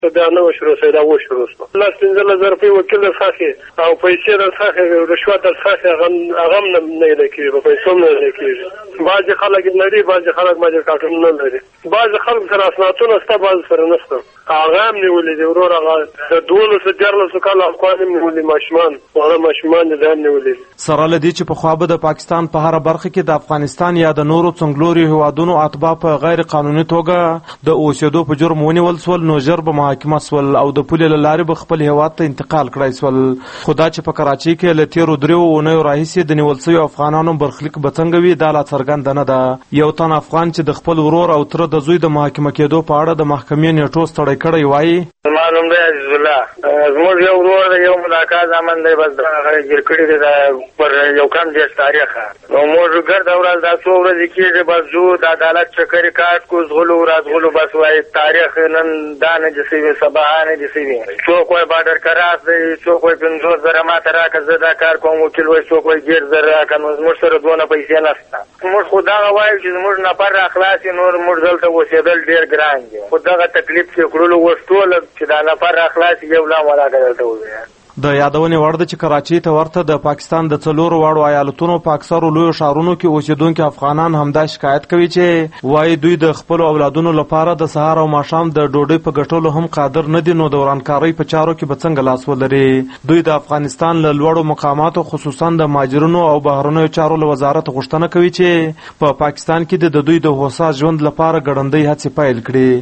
دا نه وشروع شوی، دا وشروع شو. 15,000 روپۍ وکیل درڅخه او پیسې درڅخه رشوت درڅخه هغه هم نه لیدل کېږي، په پیسو هم نه لیدل کېږي. بعضې خلک لري، بعضې خلک ماجر نه لري. بعضې خلک سره اسنادونه شته، بعضې سره نشته. هغه هم نیولي دي ورور، هغه د 12-14 کاله افغان هم نیولي، ماشومان واړه ماشومان دي هم نیولي. سره له دې چې پخوا به د پاکستان په هره برخه کې د افغانستان یا د نورو څنګلوري هیوادونو اتباع په غیر قانوني توګه د اوسېدو په جرم ونیول سول، نو ژر به محاکمه سول او د پولې له لارې به خپل هیواد ته انتقال کړی سول. خو دا چې په کراچۍ کې له تېرو 3 اونیو راهیسې د نیول سویو افغانانو برخلیک به څنګه وي، دا لا څرګنده نه ده. یو تن افغان چې د خپل ورور او تره د زوی د محاکمه کېدو په اړه د محکمې نیټو ستړی کړی وایي: زما نوم دی عزیز الله. زموږ یو ورور دی، یو ملاقات زمن دی، بس هغه ګیر کړي دی پر یو کم دیش تاریخه. نو موږ ګرده ورځ دا څو ورځې کېږي بس ځو د عدالت چکرې کاټ کو زغلو رازغلو، بس وایي تاریخ نن دا نه دي سوي، سبا نه دي سوي. څوک وایي بارډر کراس دی، څوک وایي 50,000 ماته راکړه زه دا کار کوم، وکیل وایي څوک وایي 1,000 راکړه. نو زموږ سره دونه پیسې نشته. موږ خو دغه وایو چې زموږ نفر راخلاص نور موږ دلته اوسېدل ډېر ګران دي، خو دغه تکلیف چې کړلو اوس ټوله چې دا نفر راخلاص یو لا ولاکه دلته وځي. د یادونې وړ ده چې کراچۍ ته ورته د پاکستان د 4 واړو ایالتونو په اکثرو لویو ښارونو کې اوسېدونکي افغانان همدا شکایت کوي چې وایي دوی د خپلو اولادونو لپاره د سهار او ماښام د ډوډۍ په ګټلو هم قادر نه دي، نو د ورانکارۍ په چارو کې به څنګه لاس ولري. دوی د افغانستان له لوړو مقاماتو خصوصا د مهاجرینو او بهرنیو چارو له وزارت غوښتنه کوي چې په پاکستان کې د دوی د هوسا ژوند لپاره ګړندۍ هڅې پیل کړي.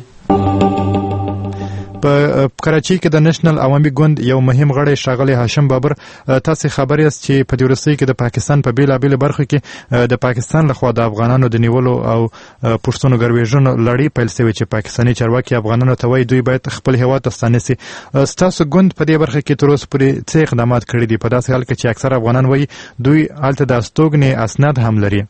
په کراچۍ کې د نېشنل عوامي ګوند یو مهم غړی ښاغلی هاشم بابر، تاسو خبر یاست چې په دې وروستیو کې د پاکستان په بیلابېلو برخو کې د پاکستان لخوا د افغانانو د نیولو او پښتنو ګرویژنو لړۍ پیل شوې چې پاکستاني چارواکي افغانانو ته وایي دوی باید خپل هیواد ته ستانه شي. ستاسو ګوند په دې برخه کې تر اوسه پورې څه اقدامات کړي دي، په داسې حال کې چې اکثر افغانان وایي دوی هلته د استوګنې اسناد هم لري؟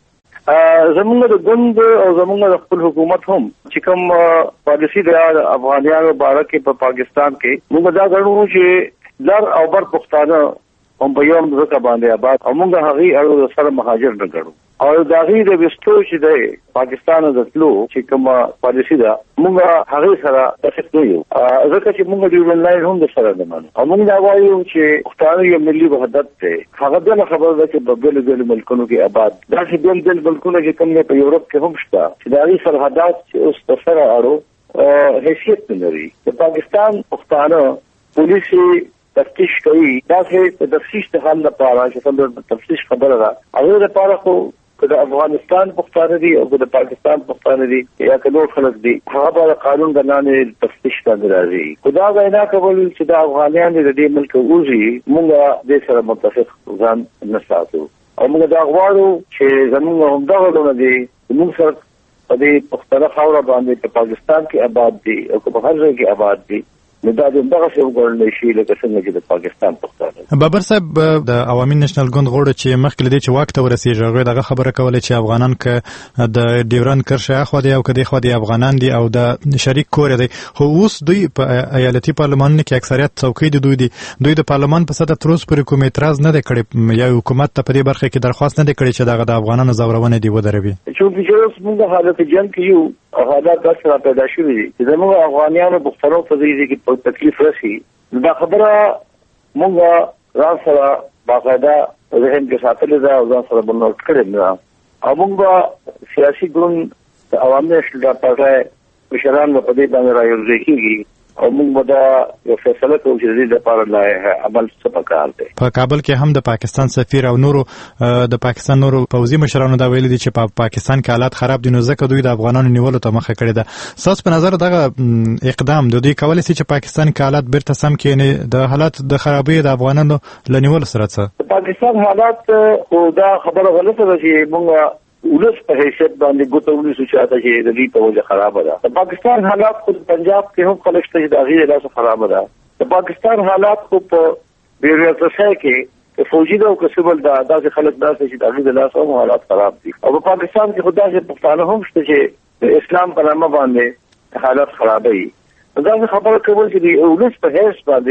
زمونږ د ګوند او زمونږ د خپل حکومت هم چې کوم پالیسي د افغانانو باره کې په پاکستان کې موږ دا غواړو چې لر او بر پښتانه هم په یو ځکه باندې آباد او موږ هغه اړو سره مهاجر نه کړو او دا غي د وستو چې د پاکستان د تلو چې کوم پالیسي دا موږ هغه سره تفصیل یو ځکه چې موږ د ونلاین هم د سره نه مانو او موږ دا وایو چې پښتانه یو ملي وحدت ته هغه د خبره ده چې په بل ملکونو کې آباد دا چې بل ملکونو کې کوم په یورپ کې هم شته چې دا غي سرحدات چې اوس سره اړو حیثیت لري د پاکستان پښتانه پولیسي تفتیش کوي دا چې تفتیش ته حل لپاره چې څنګه تفتیش خبره ده هغه لپاره خو د افغانستان پښتانه دي او د پاکستان پښتانه دي یا کله خلک دي هغه به قانون د نامې تفتیش ته راځي خدا غوښنه کول چې د افغانانو د دې ملک اوږي موږ د سره متفق ځان نه ساتو او موږ دا غواړو چې زموږ هم دا ولونه دي موږ سره په دې پښتنه خاور باندې په پاکستان کې آباد دي او په هر ځای کې آباد دي نو دا دغه څه وګورل شي لکه څنګه چې د پاکستان پښتانه. بابر صاحب د عوامي نېشنل ګوند غوړ چې مخکې لدی چې واک ته ورسیږي هغه دغه خبره کوله چې افغانان ک د ډیورن کرښه اخو دي او کدي خو دي افغانان دي او د شریک کور دي خو اوس دوی په ایالتي پارلمان کې اکثریت څوکۍ دي دوی د پارلمان په سطح تروس پر کوم اعتراض نه کړي یا حکومت ته په دې برخه کې درخواست نه کړي چې دغه د افغانانو زورونه دی ودروي. چې اوس موږ حالت جنگ کې یو حالات داسې را پیدا شوي دي چې زموږ افغانانو پښتنو په دې کې په تکلیف راشي دا خبره موږ را سره باقاعده ذهن کې ساتلې ده او ځان سره بنوټ کړې ده او موږ سیاسي ګوند د عوامي نېشنل پارټي مشران په دې باندې رايوځي کېږي او موږ دا یو فیصله کوو چې دې لپاره لایحه عمل څه پکار دی. په کابل کې هم د پاکستان سفیر او نورو د پاکستان نورو پوځي مشرانو دا ویلي دي چې په پاکستان کې حالات خراب دي نو ځکه دوی د افغانانو نیولو ته مخه کړې ده. تاسو په نظر دغه اقدام د دوی کولای شي چې پاکستان کې حالات بیرته سم کړي د حالات د خرابۍ د افغانانو لنیول سره څه؟ پاکستان حالات خو دا خبره غلطه ده چې موږ ولس په حیثیت باندې ګوتولي سوچاته چې د دې په وجه خراب ده. د پاکستان حالات خو پنجاب کې هم خلک چې د غیر لاس خراب ده. د پاکستان حالات خو په بیرته کې فوجي دا او کسبل دا داسې خلک داسې چې د غیر لاس هم حالات خراب دي او په پاکستان کې خدای چې پښتانه هم شته چې د اسلام په نامه باندې حالات خرابوي. دا خبره کوي چې د ولس په حیث باندې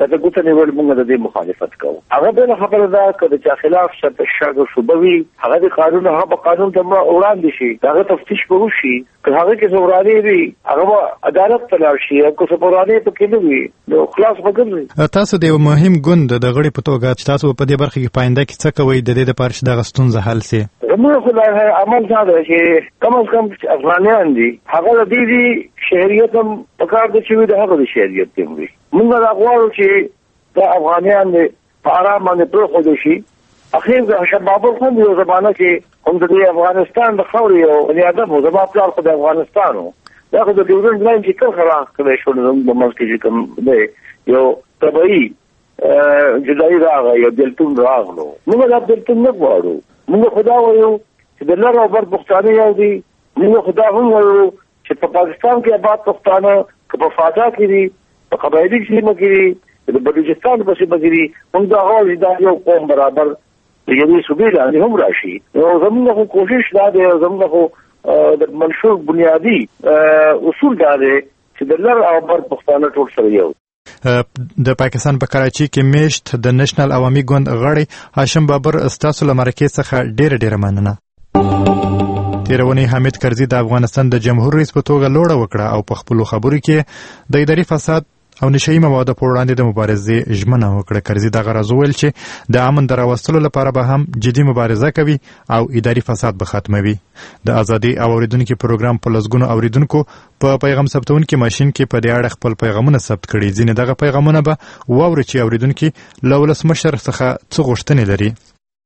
ته ګوته نیول موږ د دې مخالفت کوو. هغه بل خبره ده چې د خلاف شک او شبهه وي هغه د قانون هغه قانون ته وړاندې شي هغه تفتیش وشي که هغه کې زوراني وي هغه عدالت ته لاړ شي او که زوراني پکې نه وي نو خلاص وګرځي. تاسو د یو مهم ګوند د غړي په توګه تاسو په دې برخه کې پاینده کې څه کوي د دې لپاره چې دغه ستونزه حل شي؟ زموږ خدای عمل دا دی چې کم از کم افغانان دي هغه د دې شهریت هم پکار دي چې د هغه د شهریت هم وي. موږ دا غواړو چې د افغانان په آرام باندې پرېښودل شي. اخیر د شباب خو یو زمانه کې هم د افغانستان د خاورې او بني آدم او زما پلار خو د افغانستان و دا خو د ډیورنډ لاین چې کله خلاص کړی شو نو د ملک چې کوم دی یو طبعي جدایي راغی یو دلتون راغلو. موږ دا دلتون نه غواړو. موږ خدا وایو چې د لر او بر پښتانه یو دي. موږ خدا هم وایو چې په پاکستان کې آباد پښتانه که په فاجا کې دي په قبایلي سیمه کې دي د بلوچستان په سیمه کې دي موږ دا غواړو چې دا یو قوم برابر د یوې صوبې لاندې هم راشي. نو زموږ خو کوشش دا دی زموږ خو د منشور بنیادي اصول دا دی چې د لر او بر پښتانه ټول سره یو. د پاکستان په کراچي کې میشت د نېشنل عوامي ګوند غړی هاشم بابر ستاسو له مرکې څخه ډېره مننه. تیرونی حامد کرزي د افغانستان د جمهور رئیس په توګه لوړه وکړه او په خپلو خبرو کې د اداري فساد او نشئی موادو په وړاندې د مبارزې ژمنه وکړه. کرزي دغه راز وویل چې د امن د راوستلو لپاره به هم جدي مبارزه کوي او اداري فساد به ختموي. د ازادي او اوریدونکو پروګرام په لسګونو اوریدونکو په پیغام ثبتونکو ماشين کې په دې اړه خپل پیغامونه ثبت کړي. ځینې دغه پیغامونه به واوري چې اوریدونکو له ولسمشر څخه څه غوښتنې لري.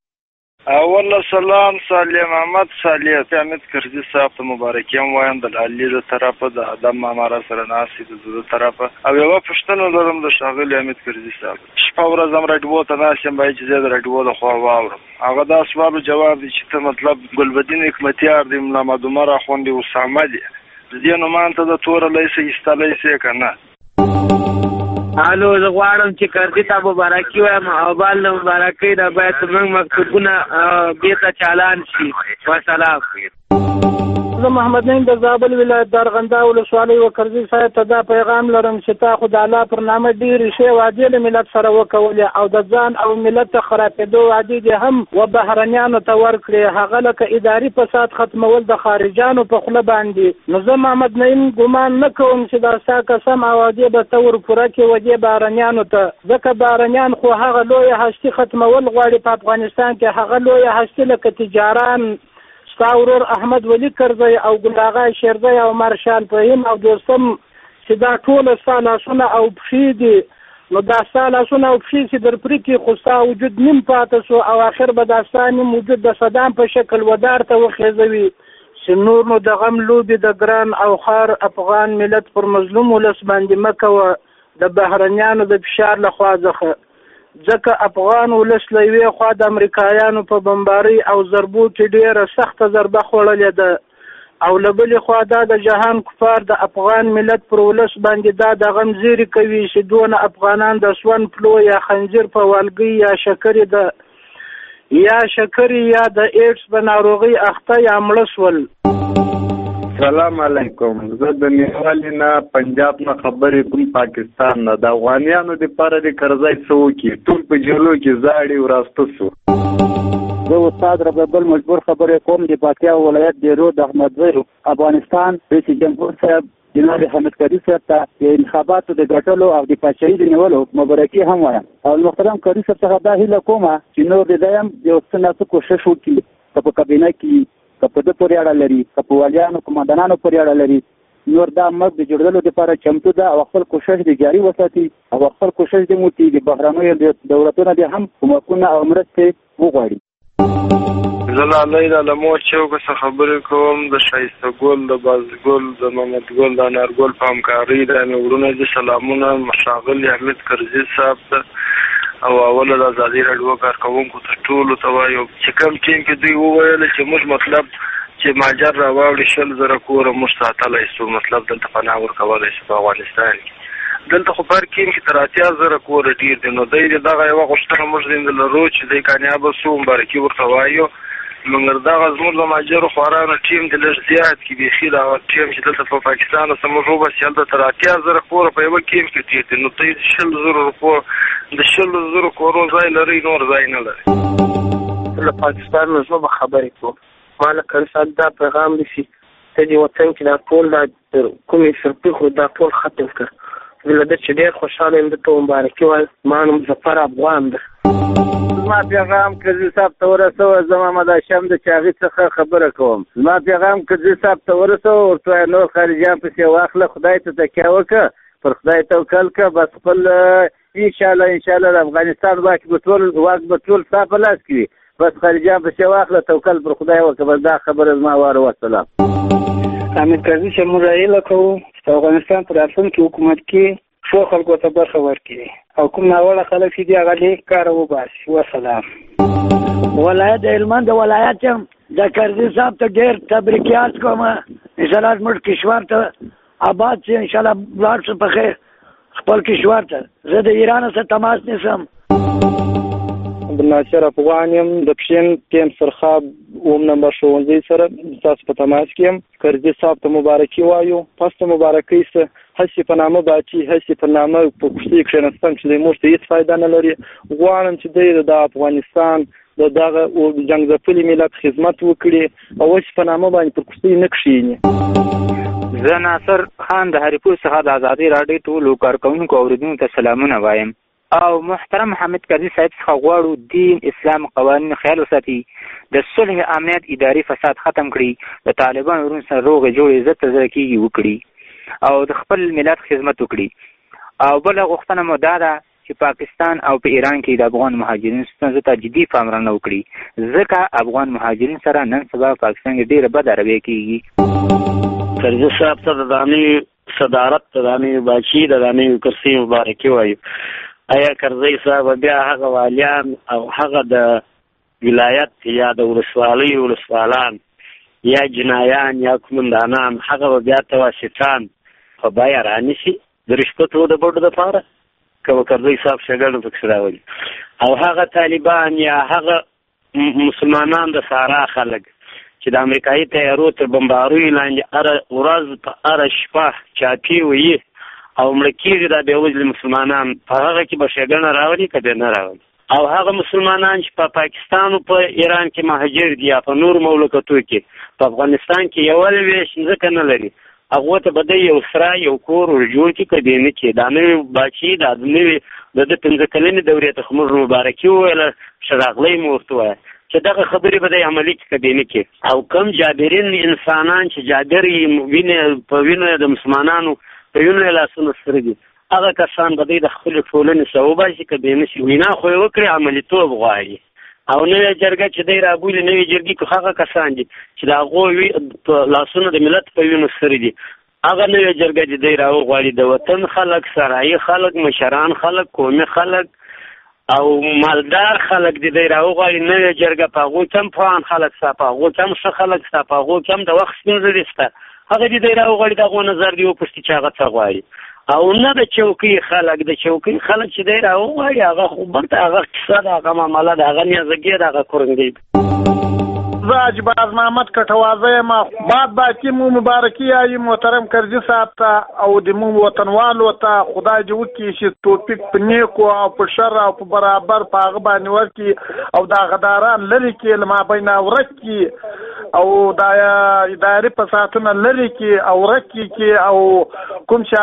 اول سلام صالح محمد صالح حامد کرزي صاحب ته مبارکیم وایم د علي د طرفه د ادم مامارا سره ناسي د زړه طرفه او یو پښتنه لرم د شاغل حامد کرزي صاحب شپه ورځ هم راډیو ته ناسم بای چې زه د راډیو له خوا واورم هغه دا سوال جواب دي چې ته مطلب ګلبدین حکمتیار دی ملا مدمر اخوندي اسامه دي دې نو مانته د تور لیسه استلای سي کنه. الو زه غواړم چې کرزي ته مبارکي وایم او بل مبارکي دا باید موږ مکتوبونه بیرته چالان شي. والسلام. زه محمد نعیم د زابل ولایت دارغنده ولسوالۍ و کرزي صاحب ته دا پیغام لرم چې تا خو د الله پر نامه ډېرې ښې وعدې له ملت سره وکولې او د ځان او ملت ته خرابېدو وعدې دې هم و بهرنیانو ته ورکړې هغه لکه اداري فساد ختمول د خارجیانو په خوله باندې. نو زه محمد نعیم ګمان نه کوم چې دا ستا قسم او وعدې به ته ورپوره کړې وعدې بهرنیانو ته ځکه بهرنیان خو هغه لویه هستي ختمول غواړي په افغانستان کې هغه لویه هستي لکه تجاران ستا ورور احمد ولی کرزی او ګلاغا شیرزی او مارشال فهیم او دوستم چې دا ټول ستا لاسونه او پښې دي نو دا ستا لاسونه او پښې چې در پرې کې خو ستا وجود نیم پاته سو او آخر به دا ستا نیم وجود د صدام په شکل ودار ته وخیزوي چې نور نو د غم لوبې د ګران او خار افغان ملت پر مظلوم ولس باندې مه کوه د بهرنیانو د فشار له خوا څخه ځکه افغان ولس له یوې خوا د امریکایانو په بمبارۍ او ضربو کې ډېره سخته ضربه خوړلې ده او له بلې خوا دا د جهان کفار د افغان ملت پر ولس باندې دا د غم زیری کوي چې دونه افغانان د سون پلو یا خنجر په والګۍ یا شکرې یا د ایډز په ناروغۍ اخته یا مړه شول. سلام علیکم. زه د نیوالي نه پنجاب نه خبرې کوم پاکستان نه. د افغانیانو دپاره د کرزی څه وکړي ټول په جلو کې زاړي وراسته سو. زه استاد ربیع مجبور خبرې کوم د پکتیا ولایت د رود احمدزی افغانستان رئیس جمهور صاحب جناب حامد کرزي صاحب ته د انتخاباتو د ګټلو او د پاچاهۍ د نیولو مبارکي هم وایم او محترم کرزي صاحب څخه دا هیله کومه چې نور د دایم یو څه نه کوشش وکړي که په کابینه کې که په ده پورې اړه لري که په والیانو قمندانانو پورې اړه لري نور دا ملک د جوړولو لپاره چمتو ده او خپل کوشش د جاري وساتي او خپل کوشش د موتی د بهرنیو دولتونو د هم کومکونه او مرستې وغواړي. زه لالی له مور چوکه څخه خبرې کوم د شایسته ګل د بازګل د محمد ګل د انارګل په همکارۍ د مې وروڼه دي سلامونه ښاغلي حامد کرزي صاحب ته او اوله د ازادي راډیو کارکوونکو ته ټولو ته وایم چې کوم ټیم کې دوی وویل چې موږ مطلب چې ماجر راواوړي 100,000 کوره موږ ساتلی شو مطلب دلته پناه ورکولی شو په افغانستان کې دلته خو په هر ټیم کې تر 80,000 کوره ډېر دي نو دی دغه یوه غوښتنه موږ ځینې لرو چې دی کامیابه سو مبارکي ورته وایو مګر دغه زموږ د مهاجرو خوارانو ټیم د لږ زیات کې بیخي دا ټیم چې دلته په پاکستان زموږ وباسي هلته تر 80,000 کوره په یوه کیم کې تېر دي. نو ته د 100,000 کورو ځای لري، نور ځای نه لري. له پاکستان نه زه به خبرې کوم. ما لکه انسان دا پیغام نیسي ته دې وطن کې دا ټول دا کومې فرقې خو دا ټول ختم کړ. زه له ده چې ډېر خوشحاله یم، دته مبارکي وایم. ما نوم ظفر افغان ده. زما پیغام قاضي صاحب ته ورسوه. زه محمد هاشم د چاغي څخه خبره کوم. زما پیغام قاضي صاحب ته ورسوه، ورته نور خارجیان پسې واخله، خدای ته تکیه وکړه، پر خدای توکل کړه، بس خپل انشاءالله د افغانستان واک به ټول ستا په لاس کې وي. بس خارجیان پسې واخله، توکل پر خدای وکړه. بس دا خبره زما واره وسلام. حامد قاضي چې موږ هیله کوو چې افغانستان په راتلونکي حکومت کې ښو خلکو ته برخه ورکړي او کوم ناوړه خلک چې دي هغه لیک کاره وباسي. وسلام. ولایت هلمند ولایت یم، د قاضي صاحب ته ډېر تبریکات کوم. انشاءالله زموږ کشور ته آباد شي، انشاءالله ولاړ شو په خیر خپل کشور ته. زه د ایران سره تماس نیسم. عبدالناصر افغان یم، د پښین ټیم سرخاب 9 نمبر ښوونځي سره تاسو په تماس کې یم. قاضي صاحب ته مبارکي وایو. پس ته مبارکۍ سه هسې په نامه باچي، هسې په نامه په کښتۍ کښېنستم چې دی موږ ته هېڅ فایده نه لري. غواړم چې دی د افغانستان د دغه جنګ ځپلي ملت خدمت وکړي او هسې په نامه باندې پر کښتۍ نه کښېني. زه ناصر خان د هریپور څخه د ازادۍ راډیو ټولو کارکوونکو اورېدونکو ته سلامونه وایم. او محترم حامد قاضي صاحب څخه غواړو دین، اسلام، قوانین خیال وساتي، د صلح، امنیت، اداري فساد ختم کړي، د طالبانو ورونو سره روغې جوړې عزت ته ځای کېږي وکړي او د خپل ملت خدمت وکړي. او بله غوښتنه مو دا ده چې پاکستان او په ایران کې د افغان مهاجرینو ستونزو ته جدي پاملرنه وکړي، ځکه افغان مهاجرین سره نن سبا پاکستان کې ډېره بده رویه کېږي. قاضي صاحب ته د دانې صدارت ته دانې باچي د دانې کرسي مبارکي وایو. آیا قاضي صاحب بیا هغه والیان او هغه د ولایت یا د ولسوالان یا جنایان یا کومندانان هغه بیا تواسطان په بیا رانیسي د رشوتو د بورډ دپاره که قاضي صاحب شګړو پکې راولي، او هغه طالبان یا هغه مسلمانان د سارا خلک چې د امریکایي تیارو تر بمباروي لاندې هره ورځ په هره شپه چاپي وي او مړه کېږي دا بېوزلي مسلمانان، په هغه کې به ښېګڼه راولي که بې نه راولي. او هغه مسلمانان چې په پاکستان او په ایران کې مهاجر دي یا په نورو مملکتو کې په افغانستان کې یوه ویش ځکه نه لري، هغو ته به دی یو سره یو کور ورجوړ کړي که دې نه کړي. دا نوې باچي دا نوې د ده 15 کلنې دورې ته خو موږ مبارکي وویله، ښه راغلی مو ورته ووایه چې دغه خبرې به دی عملي کړي که دې نه کړي. او کم جابرین انسانان چې جابر یې په وینو د مسلمانانو په وینو یې لاسونه سره دي، هغه کسان به دی د خپلې ټولنې څخه وباسي که دې نه شي. وینا خو یې وکړي، عملیتوب غواړي. او نوې جرګه چې دی رابولي، نوې جرګې کې هغه کسان دي چې د هغوی لاسونه د ملت په وینو سره دي، هغه نوې جرګه چې دی راوغواړي د وطن خلک، سرایي خلک، مشران خلک، قومي خلک او مالدار خلک دی راوغواړي. نوې جرګه په هغو کې هم پوهان خلک سته، په هغو کې هم ښه خلک سته، په هغو کې هم د وخت ستونزې دي سته، هغه دی راوغواړي د هغو نظر دی وپوښتي چې هغه څه غواړي. او نه د چوکۍ خلک، د چوکۍ خلک چې دی راوغواړي هغه خو برته هغه قصه ده، هغه معامله ده، هغه نیازګي ده، هغه کورنګي ده. زه اجباز محمد کټوازه یم. بعد باقي مو مبارکي یایي محترم قاضي صاحب ته او د مو وطنوالو ته خدای دې وکړي چې توفیق په نیکو او په شر او په برابر په هغه باندې ورکړي او دا غداران لرې کړي، له مابین ورک کړي او دا اداري فسادونه لرې کړي او ورک کړي او کوم چې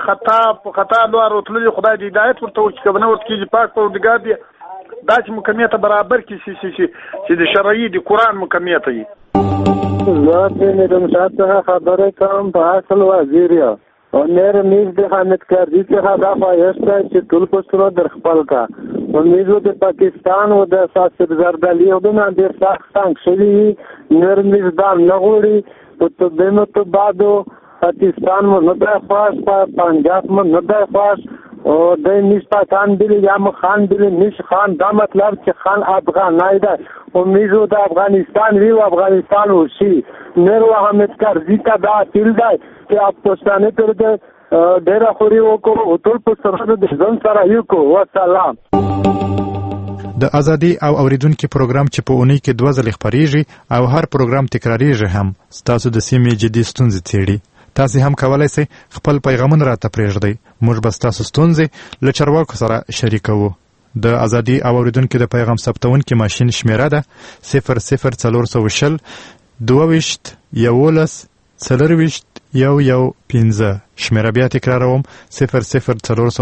خطا لوړ وتللي خدای دې هدایت ورته وکړي، که به نه ورته کېږي پاک پروردګار دې داسې مکمیته برابر کړي چې د شرعي د قرآن مکمیته وي. زه د مشاهد څخه خبرې کوم په اصل وزیر یم او مېره میز د حامد قاضي څخه دا خواهش دی چې ټول پښتنو در خپل کا میزو د پاکستان و د اساس زردالي او د ډېر سخت تنګ شوي مېره میز دا نه غواړي په دینو ته بعدو پاکستان مو نه دی خوښ، پنجاب مو نه دی خوښ او د نیش پاکستان بلی یا خان بلی نیش خان، دا مطلب چې خان افغانای دی او میزو د افغانستان وی او افغانستان وشي. مېرو حامد قاضي ته دا اپیل دی چې پښتانه پر د ډېره خوري وکړو او ټول پښتانه د ځان سره یو کو. وسلام. د ازادي او اوریدونکو پروګرام چې په اونۍ کې 2 ځله خبريږي او هر پروګرام تکراریږي هم ستاسو د سیمې جدي ستونزې څېړي. تاسو هم کولای شئ خپل پیغامونه راته پرېږدئ. موږ به ستاسو ستونزې له چارواکو سره شریکوو. د ازادي او اوریدونکو د پیغام ثبتونکي ماشین شمیره ده 00420 22 11 40 115. شمیره بیا تکراروم 00420